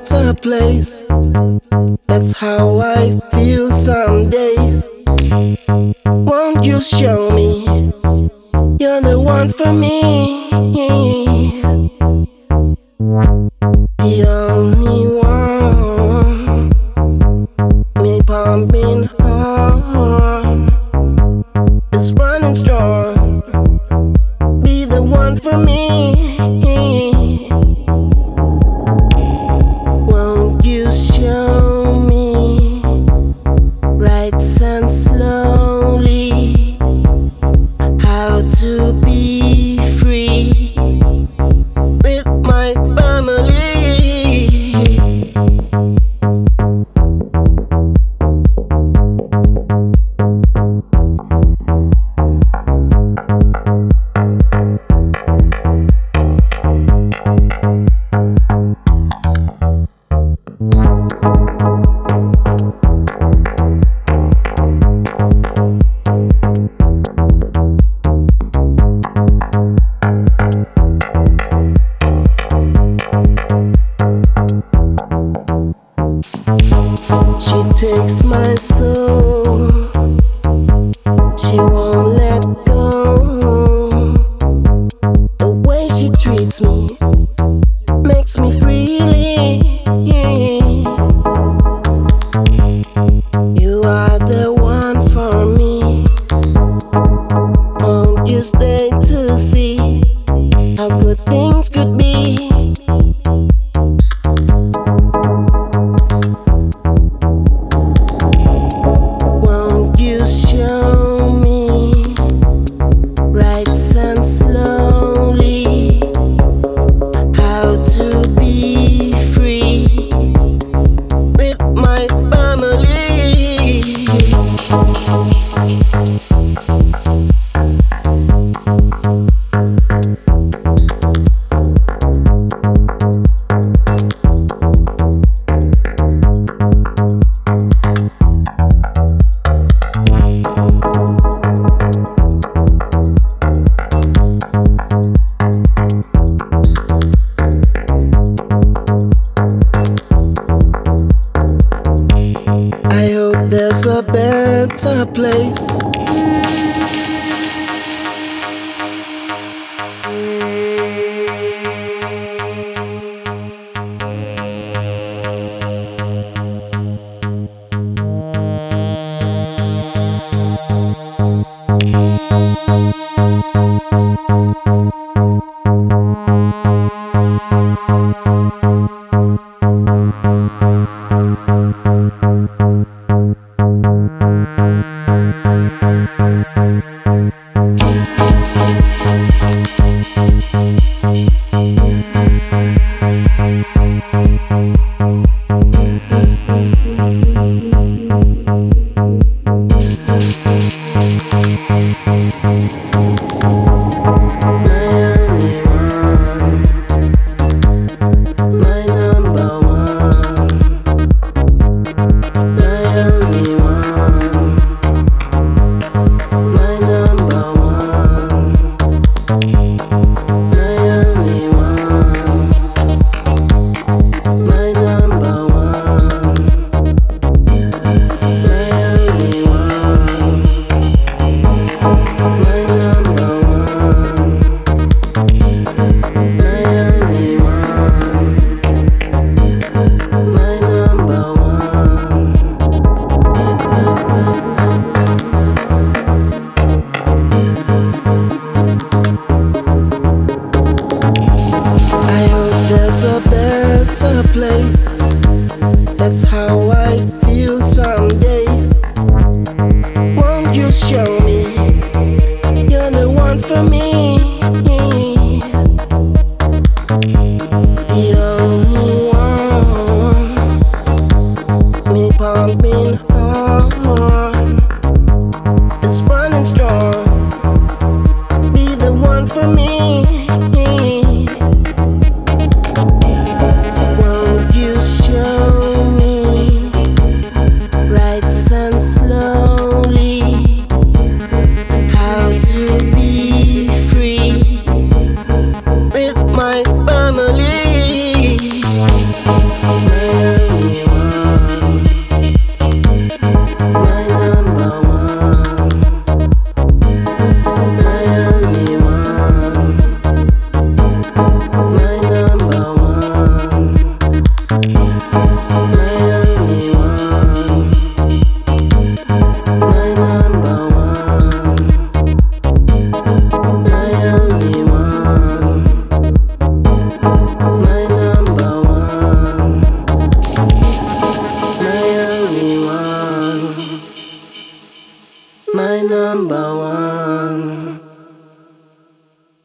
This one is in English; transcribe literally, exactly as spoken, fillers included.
better place. That's how I feel some days. Won't you show me you're the one for me? The only one. Me pumping hard, is running strong. Be the one for me. Won't you show me right and slowly how to be free with my family? She takes my soul, she won't let go. The way she treats me makes me freely. You are the one for me. Won't you stay to see how good things could be? I hope there's a better place. Place. That's how